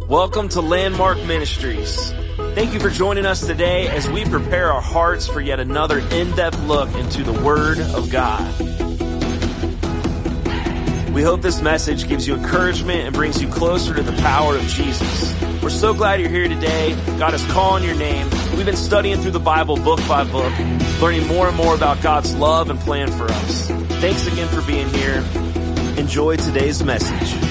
Welcome to Landmark Ministries. Thank you for joining us today as we prepare our hearts for yet another in-depth look into the Word of God. We hope this message gives you encouragement and brings you closer to the power of Jesus. We're so glad you're here today. God is calling your name. We've been studying through the Bible book by book, learning more and more about God's love and plan for us. Thanks again for being here. Enjoy today's message.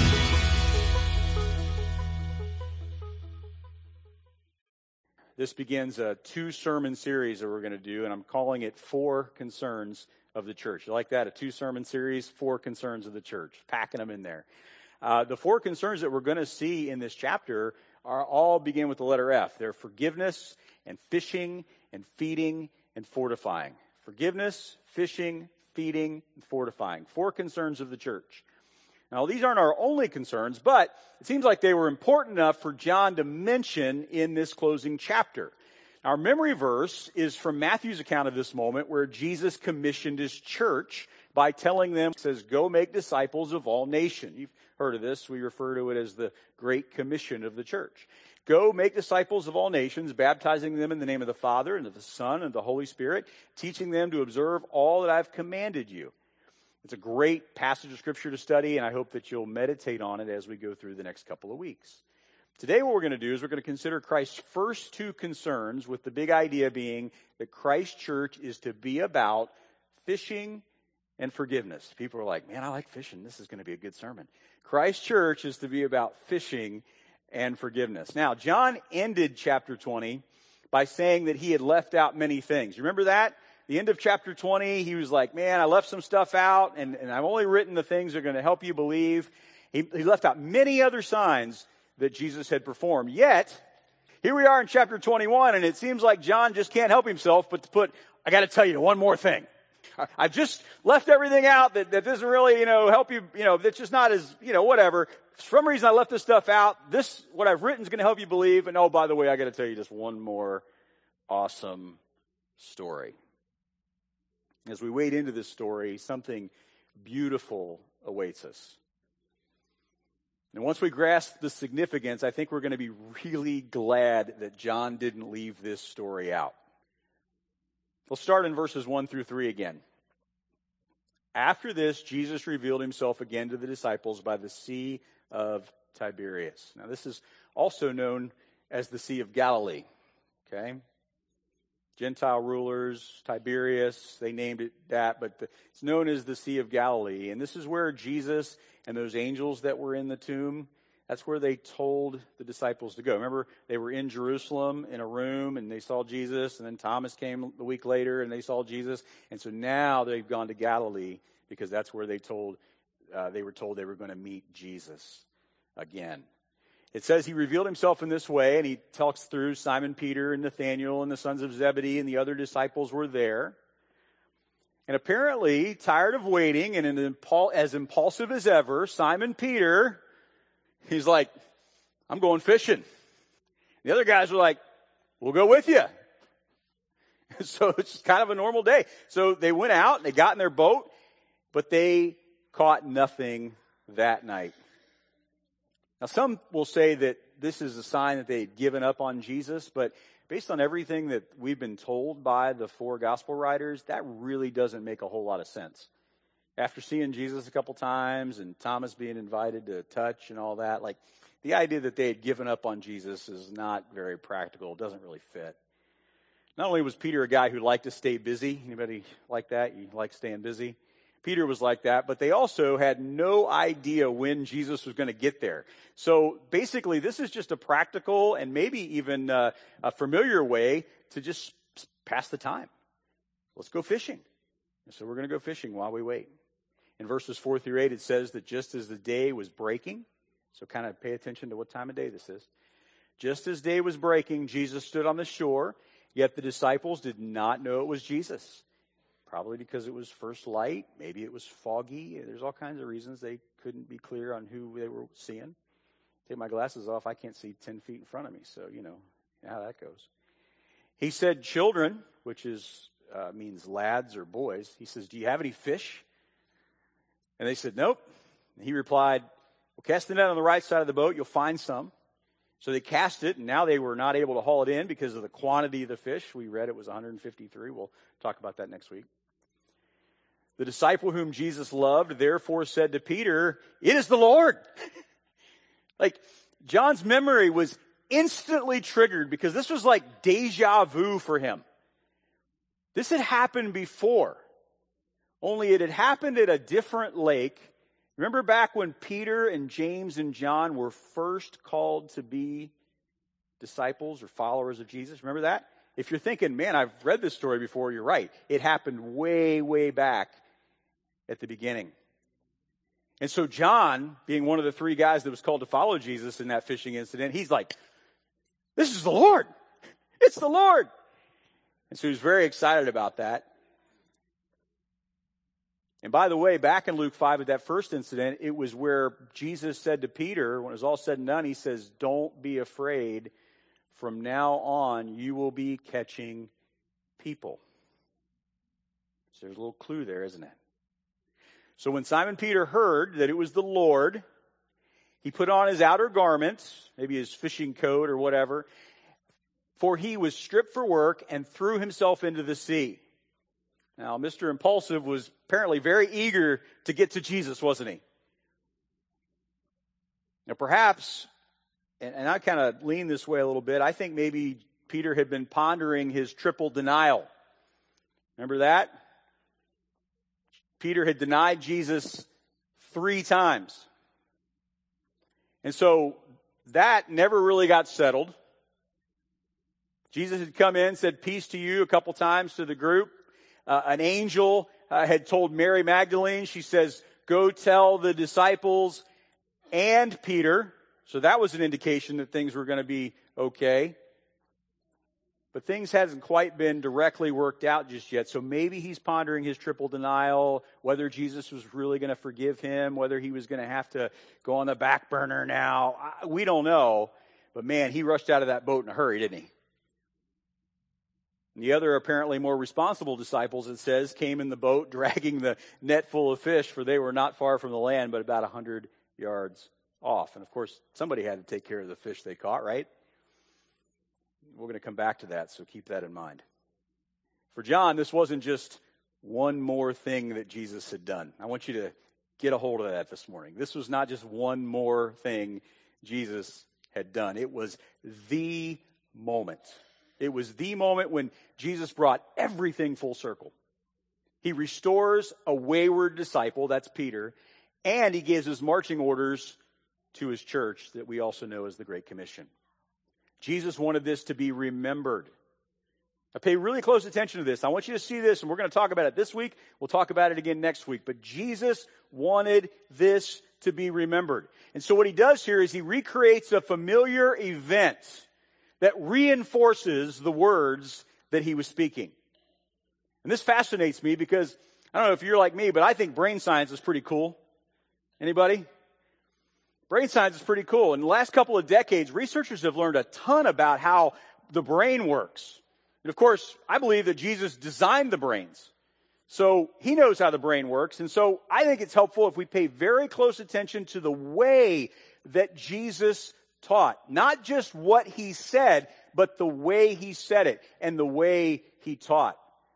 This begins a 2-sermon series that we're going to do, and I'm calling it 4 Concerns of the Church. You like that? A 2-sermon series, 4 Concerns of the Church, packing them in there. The 4 concerns that we're going to see in this chapter are all begin with the letter F. They're forgiveness and fishing and feeding and fortifying. Forgiveness, fishing, feeding, and fortifying. 4 concerns of the church. Now, these aren't our only concerns, but it seems like they were important enough for John to mention in this closing chapter. Our memory verse is from Matthew's account of this moment where Jesus commissioned his church by telling them, it says, go make disciples of all nations. You've heard of this. We refer to it as the Great Commission of the church. Go make disciples of all nations, baptizing them in the name of the Father and of the Son and of the Holy Spirit, teaching them to observe all that I've commanded you. It's a great passage of Scripture to study, and I hope that you'll meditate on it as we go through the next couple of weeks. Today what we're going to do is we're going to consider Christ's first 2 concerns, with the big idea being that Christ's church is to be about fishing and forgiveness. People are like, man, I like fishing. This is going to be a good sermon. Christ's church is to be about fishing and forgiveness. Now, John ended chapter 20 by saying that he had left out many things. You remember that? The end of chapter 20, he was like, man, I left some stuff out, and I've only written the things that are going to help you believe. He left out many other signs that Jesus had performed. Yet, here we are in chapter 21, and it seems like John just can't help himself but to put, I got to tell you one more thing. I've just left everything out that doesn't really, help you, that's just not as, whatever. For some reason, I left this stuff out. This, what I've written is going to help you believe. And oh, by the way, I got to tell you just one more awesome story. As we wade into this story, something beautiful awaits us. And once we grasp the significance, I think we're going to be really glad that John didn't leave this story out. We'll start in verses 1 through 3 again. After this, Jesus revealed himself again to the disciples by the Sea of Tiberias. Now, this is also known as the Sea of Galilee. Okay? Gentile rulers, Tiberias, they named it that, but it's known as the Sea of Galilee. And this is where Jesus and those angels that were in the tomb, that's where they told the disciples to go. Remember, they were in Jerusalem in a room, and they saw Jesus, and then Thomas came a week later, and they saw Jesus. And so now they've gone to Galilee because that's where they were told they were going to meet Jesus again. It says he revealed himself in this way, and he talks through Simon Peter and Nathanael and the sons of Zebedee, and the other disciples were there. And apparently, tired of waiting and as impulsive as ever, Simon Peter, he's like, I'm going fishing. The other guys were like, we'll go with you. So it's just kind of a normal day. So they went out and they got in their boat, but they caught nothing that night. Now, some will say that this is a sign that they had given up on Jesus, but based on everything that we've been told by the 4 gospel writers, that really doesn't make a whole lot of sense. After seeing Jesus a couple times and Thomas being invited to touch and all that, like the idea that they had given up on Jesus is not very practical. It doesn't really fit. Not only was Peter a guy who liked to stay busy. Anybody like that? You like staying busy? Peter was like that, but they also had no idea when Jesus was going to get there. So basically, this is just a practical and maybe even a familiar way to just pass the time. Let's go fishing. And so we're going to go fishing while we wait. In verses 4 through 8, it says that just as the day was breaking, so kind of pay attention to what time of day this is. Just as day was breaking, Jesus stood on the shore, yet the disciples did not know it was Jesus. Probably because it was first light. Maybe it was foggy. There's all kinds of reasons they couldn't be clear on who they were seeing. Take my glasses off, I can't see 10 feet in front of me. So, you know how that goes. He said, children, which means lads or boys. He says, do you have any fish? And they said, nope. And he replied, well, cast the net on the right side of the boat. You'll find some. So they cast it, and now they were not able to haul it in because of the quantity of the fish. We read it was 153. We'll talk about that next week. The disciple whom Jesus loved therefore said to Peter, "It is the Lord." Like, John's memory was instantly triggered because this was like deja vu for him. This had happened before, only it had happened at a different lake. Remember back when Peter and James and John were first called to be disciples or followers of Jesus? Remember that? If you're thinking, man, I've read this story before, you're right. It happened way, way back at the beginning. And so John, being one of the three guys that was called to follow Jesus in that fishing incident, he's like, this is the Lord. It's the Lord. And so he's very excited about that. And by the way, back in Luke 5 at that first incident, it was where Jesus said to Peter, when it was all said and done, he says, don't be afraid. From now on, you will be catching people. So there's a little clue there, isn't it? So when Simon Peter heard that it was the Lord, he put on his outer garments, maybe his fishing coat or whatever, for he was stripped for work and threw himself into the sea. Now, Mr. Impulsive was apparently very eager to get to Jesus, wasn't he? Now, perhaps, and I kind of lean this way a little bit, I think maybe Peter had been pondering his triple denial. Remember that? Peter had denied Jesus 3 times. And so that never really got settled. Jesus had come in, said peace to you a couple times to the group. An angel had told Mary Magdalene, she says, go tell the disciples and Peter. So that was an indication that things were going to be okay. But things hasn't quite been directly worked out just yet. So maybe he's pondering his triple denial, whether Jesus was really going to forgive him, whether he was going to have to go on the back burner now. We don't know. But man, he rushed out of that boat in a hurry, didn't he? And the other apparently more responsible disciples, it says, came in the boat dragging the net full of fish, for they were not far from the land, but about 100 yards off. And of course, somebody had to take care of the fish they caught, right? We're going to come back to that, so keep that in mind. For John, this wasn't just one more thing that Jesus had done. I want you to get a hold of that this morning. This was not just one more thing Jesus had done. It was the moment. It was the moment when Jesus brought everything full circle. He restores a wayward disciple, that's Peter, and he gives his marching orders to his church that we also know as the Great Commission. Jesus wanted this to be remembered. Now pay really close attention to this. I want you to see this, and we're going to talk about it this week. We'll talk about it again next week. But Jesus wanted this to be remembered. And so what he does here is he recreates a familiar event that reinforces the words that he was speaking. And this fascinates me because, I don't know if you're like me, but I think brain science is pretty cool. Anybody? Brain science is pretty cool. In the last couple of decades, researchers have learned a ton about how the brain works. And of course, I believe that Jesus designed the brains. So he knows how the brain works. And so I think it's helpful if we pay very close attention to the way that Jesus taught. Not just what he said, but the way he said it and the way he taught.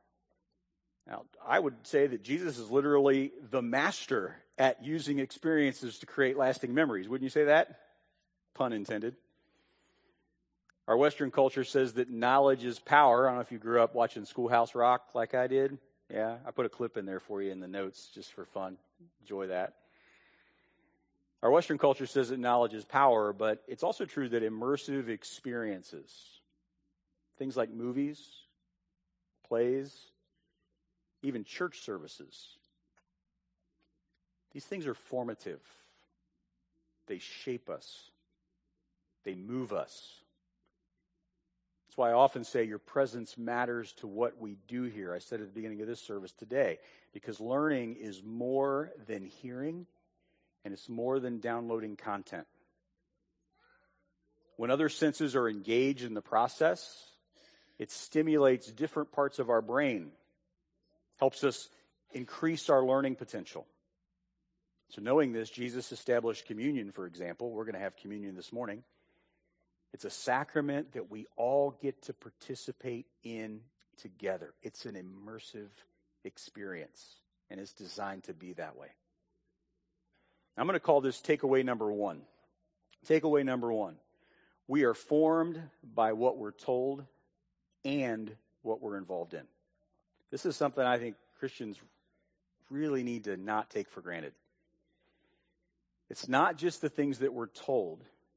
Now, I would say that Jesus is literally the master at using experiences to create lasting memories. Wouldn't you say that? Pun intended. Our Western culture says that knowledge is power. I don't know if you grew up watching Schoolhouse Rock like I did. Yeah, I put a clip in there for you in the notes just for fun. Enjoy that. Our Western culture says that knowledge is power, but it's also true that immersive experiences, things like movies, plays, even church services, these things are formative. They shape us. They move us. That's why I often say your presence matters to what we do here. I said at the beginning of this service today, because learning is more than hearing, and it's more than downloading content. When other senses are engaged in the process, it stimulates different parts of our brain, helps us increase our learning potential. So knowing this, Jesus established communion, for example. We're going to have communion this morning. It's a sacrament that we all get to participate in together. It's an immersive experience, and it's designed to be that way. I'm going to call this takeaway number one. Takeaway number one. We are formed by what we're told and what we're involved in. This is something I think Christians really need to not take for granted. It's not just the things that we're told.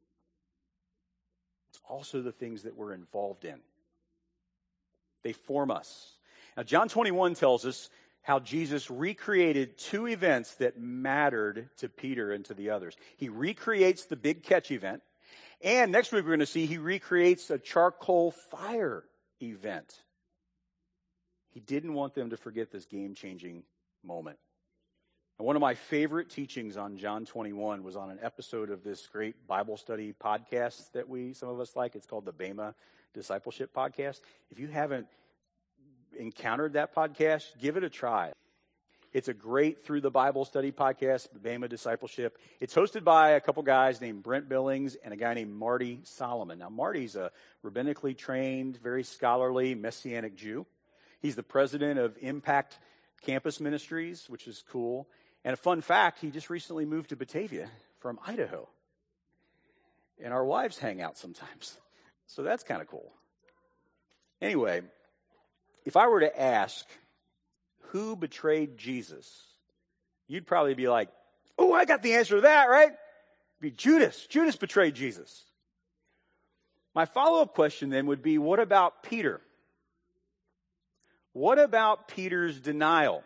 It's also the things that we're involved in. They form us. Now, John 21 tells us how Jesus recreated two events that mattered to Peter and to the others. He recreates the big catch event, and next week we're going to see he recreates a charcoal fire event. He didn't want them to forget this game-changing moment. And one of my favorite teachings on John 21 was on an episode of this great Bible study podcast that some of us like. It's called the Bema Discipleship Podcast. If you haven't encountered that podcast, give it a try. It's a great Through the Bible Study podcast, Bema Discipleship. It's hosted by a couple guys named Brent Billings and a guy named Marty Solomon. Now, Marty's a rabbinically trained, very scholarly Messianic Jew. He's the president of Impact Campus Ministries, which is cool. And a fun fact, he just recently moved to Batavia from Idaho. And our wives hang out sometimes. So that's kind of cool. Anyway, if I were to ask who betrayed Jesus, you'd probably be like, oh, I got the answer to that, right? It'd be Judas. Judas betrayed Jesus. My follow-up question then would be, what about Peter? What about Peter's denial?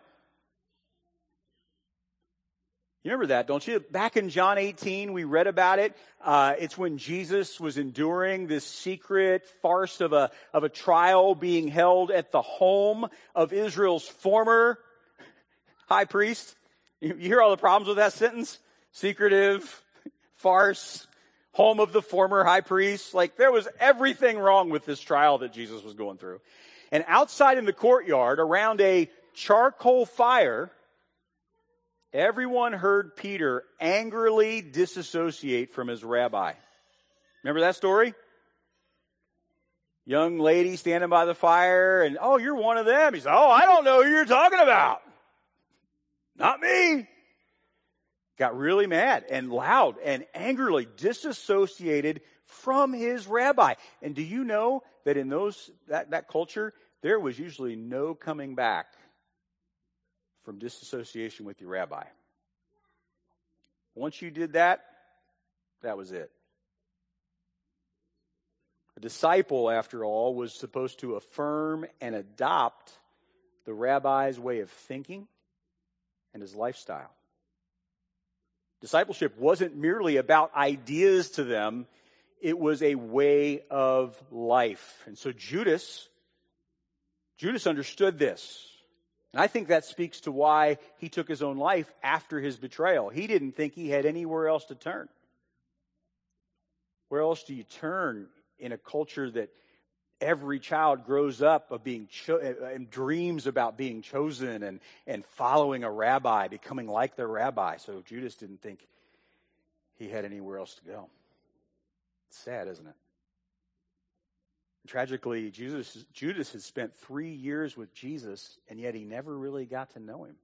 You remember that, don't you? Back in John 18, we read about it. It's when Jesus was enduring this secret farce of a trial being held at the home of Israel's former high priest. You hear all the problems with that sentence? Secretive, farce, home of the former high priest. Like, there was everything wrong with this trial that Jesus was going through. And outside in the courtyard, around a charcoal fire, everyone heard Peter angrily disassociate from his rabbi. Remember that story? Young lady standing by the fire, and, oh, you're one of them. He said, oh, I don't know who you're talking about. Not me. Got really mad and loud and angrily disassociated from his rabbi. And do you know that in that culture, there was usually no coming back from disassociation with your rabbi. Once you did that, that was it. A disciple, after all, was supposed to affirm and adopt the rabbi's way of thinking and his lifestyle. Discipleship wasn't merely about ideas to them, it was a way of life. And so Judas understood this. And I think that speaks to why he took his own life after his betrayal. He didn't think he had anywhere else to turn. Where else do you turn in a culture that every child grows up of being and dreams about being chosen and following a rabbi, becoming like their rabbi? So Judas didn't think he had anywhere else to go. It's sad, isn't it? Tragically, Judas has spent 3 years with Jesus, and yet he never really got to know him.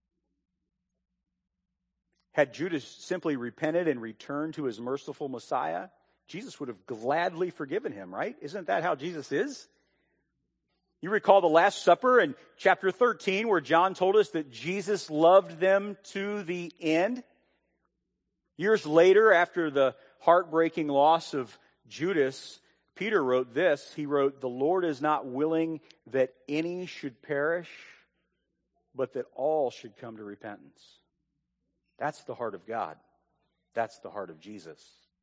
Had Judas simply repented and returned to his merciful Messiah, Jesus would have gladly forgiven him, right? Isn't that how Jesus is? You recall the Last Supper in chapter 13, where John told us that Jesus loved them to the end. Years later, after the heartbreaking loss of Judas, Peter wrote this. He wrote, "The Lord is not willing that any should perish, but that all should come to repentance." That's the heart of God. That's the heart of Jesus.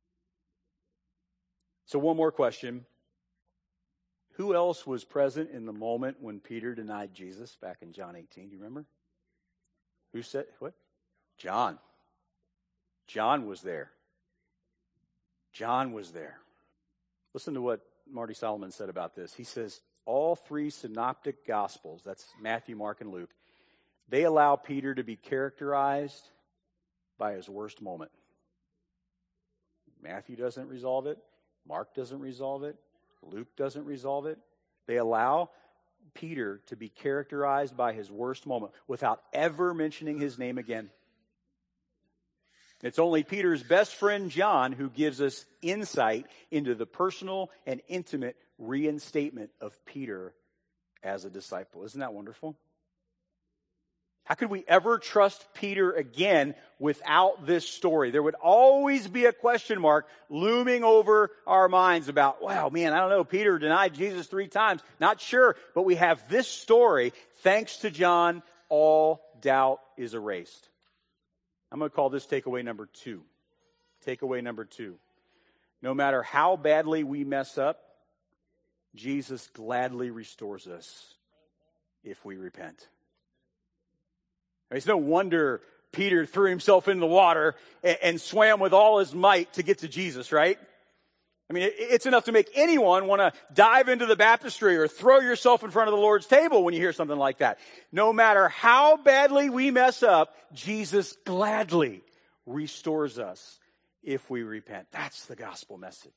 So one more question. Who else was present in the moment when Peter denied Jesus back in John 18? Do you remember? Who said what? John. John was there. John was there. Listen to what Marty Solomon said about this. He says, all three synoptic gospels, that's Matthew, Mark, and Luke, they allow Peter to be characterized by his worst moment. Matthew doesn't resolve it. Mark doesn't resolve it. Luke doesn't resolve it. They allow Peter to be characterized by his worst moment without ever mentioning his name again. It's only Peter's best friend, John, who gives us insight into the personal and intimate reinstatement of Peter as a disciple. Isn't that wonderful? How could we ever trust Peter again without this story? There would always be a question mark looming over our minds about, wow, man, I don't know, Peter denied Jesus 3 times. Not sure, but we have this story. Thanks to John, all doubt is erased. I'm going to call this takeaway number 2. Takeaway number 2. No matter how badly we mess up, Jesus gladly restores us if we repent. It's no wonder Peter threw himself in the water and swam with all his might to get to Jesus, right? I mean, it's enough to make anyone want to dive into the baptistry or throw yourself in front of the Lord's table when you hear something like that. No matter how badly we mess up, Jesus gladly restores us if we repent. That's the gospel message.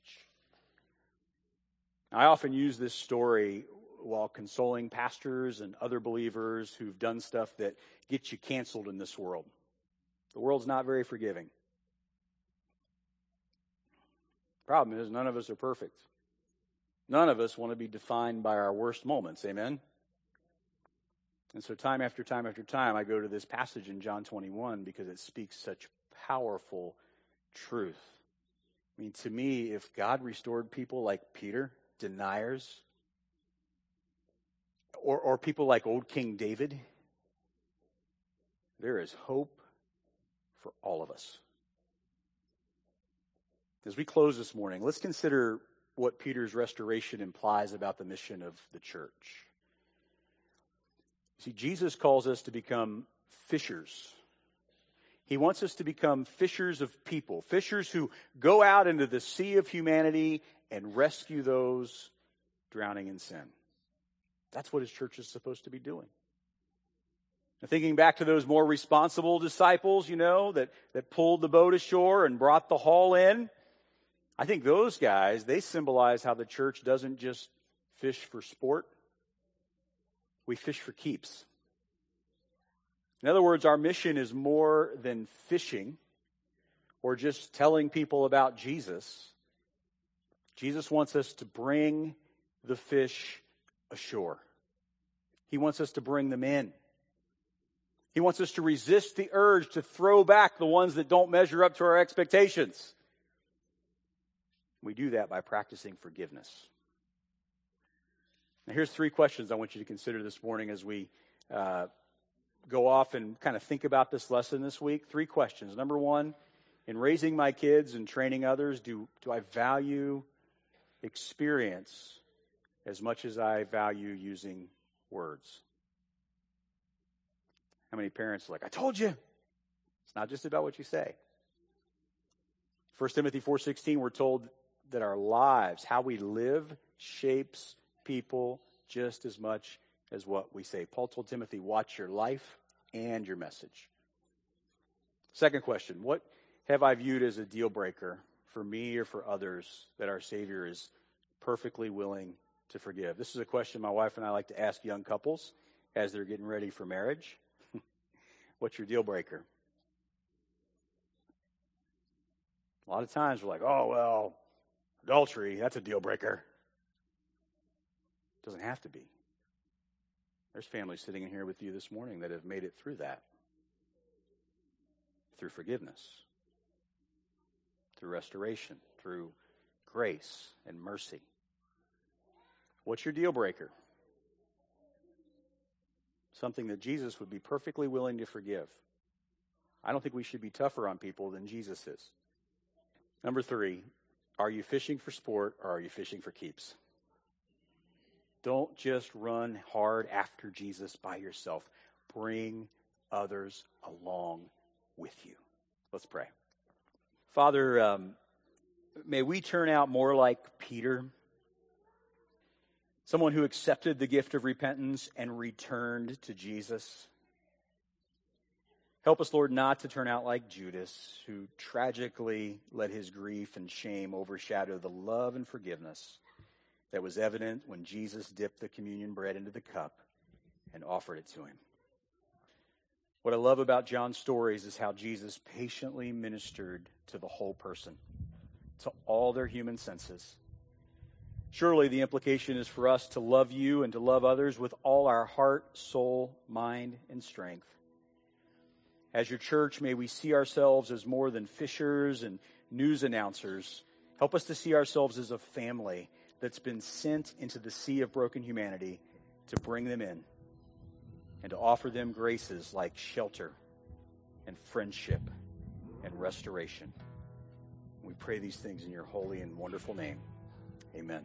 I often use this story while consoling pastors and other believers who've done stuff that gets you canceled in this world. The world's not very forgiving. Problem is, none of us are perfect. None of us want to be defined by our worst moments. Amen? And so time after time after time, I go to this passage in John 21 because it speaks such powerful truth. I mean, to me, if God restored people like Peter, deniers, or people like old King David, there is hope for all of us. As we close this morning, let's consider what Peter's restoration implies about the mission of the church. See, Jesus calls us to become fishers. He wants us to become fishers of people, fishers who go out into the sea of humanity and rescue those drowning in sin. That's what his church is supposed to be doing. Now, thinking back to those more responsible disciples, that pulled the boat ashore and brought the haul in, I think those guys, they symbolize how the church doesn't just fish for sport. We fish for keeps. In other words, our mission is more than fishing or just telling people about Jesus. Jesus wants us to bring the fish ashore. He wants us to bring them in. He wants us to resist the urge to throw back the ones that don't measure up to our expectations. We do that by practicing forgiveness. Now, here's 3 questions I want you to consider this morning as we go off and kind of think about this lesson this week. 3 questions. Number 1, in raising my kids and training others, do I value experience as much as I value using words? How many parents are like, I told you. It's not just about what you say. 1 Timothy 4:16, we're told that our lives, how we live, shapes people just as much as what we say. Paul told Timothy, watch your life and your message. Second question, what have I viewed as a deal breaker for me or for others that our Savior is perfectly willing to forgive? This is a question my wife and I like to ask young couples as they're getting ready for marriage. What's your deal breaker? A lot of times we're like, oh, well, adultery, that's a deal breaker. It doesn't have to be. There's families sitting in here with you this morning that have made it through that. Through forgiveness. Through restoration. Through grace and mercy. What's your deal breaker? Something that Jesus would be perfectly willing to forgive. I don't think we should be tougher on people than Jesus is. Number 3, are you fishing for sport or are you fishing for keeps? Don't just run hard after Jesus by yourself. Bring others along with you. Let's pray. Father, may we turn out more like Peter, someone who accepted the gift of repentance and returned to Jesus. Help us, Lord, not to turn out like Judas, who tragically let his grief and shame overshadow the love and forgiveness that was evident when Jesus dipped the communion bread into the cup and offered it to him. What I love about John's stories is how Jesus patiently ministered to the whole person, to all their human senses. Surely the implication is for us to love you and to love others with all our heart, soul, mind, and strength. As your church, may we see ourselves as more than fishers and news announcers. Help us to see ourselves as a family that's been sent into the sea of broken humanity to bring them in and to offer them graces like shelter and friendship and restoration. We pray these things in your holy and wonderful name. Amen.